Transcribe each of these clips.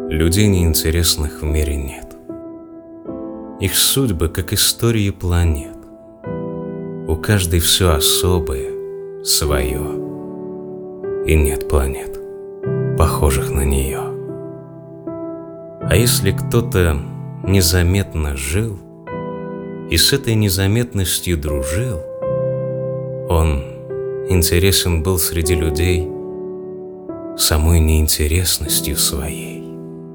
Людей неинтересных в мире нет. Их судьбы, как истории планет. У каждой все особое, свое. И нет планет, похожих на нее. А если кто-то незаметно жил и с этой незаметностью дружил, он интересен был среди людей самой неинтересностью своей.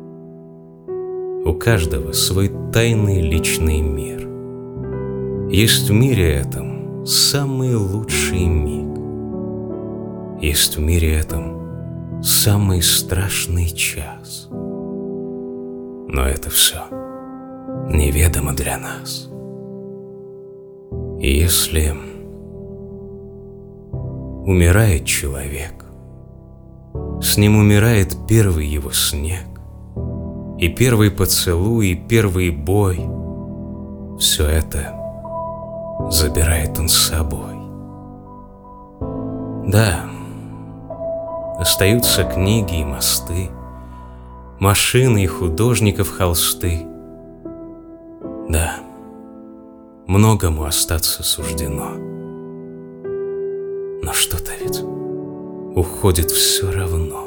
У каждого свой тайный личный мир. Есть в мире этом самый лучший миг. Есть в мире этом самый страшный час. Но это все неведомо для нас. И если умирает человек, с ним умирает первый его снег, и первый поцелуй, и первый бой. Все это забирает он с собой. Да, остаются книги и мосты, машины и художников холсты. Да, многому остаться суждено. Но что-то ведь уходит все равно.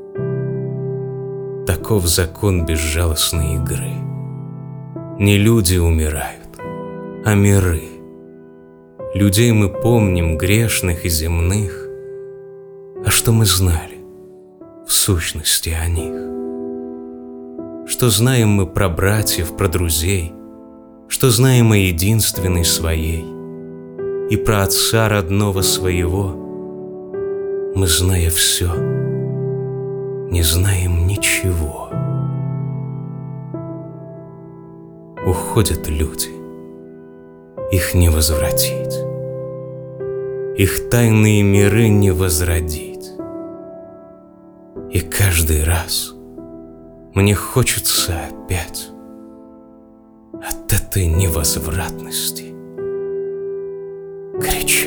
Таков закон безжалостной игры. Не люди умирают, а миры. Людей мы помним, грешных и земных. А что мы знали в сущности о них? Что знаем мы про братьев, про друзей? Что знаем о единственной своей? И про отца родного своего? Мы, зная все, не знаем ничего. Уходят люди, их не возвратить, их тайные миры не возродить. И каждый раз мне хочется опять от этой невозвратности кричать.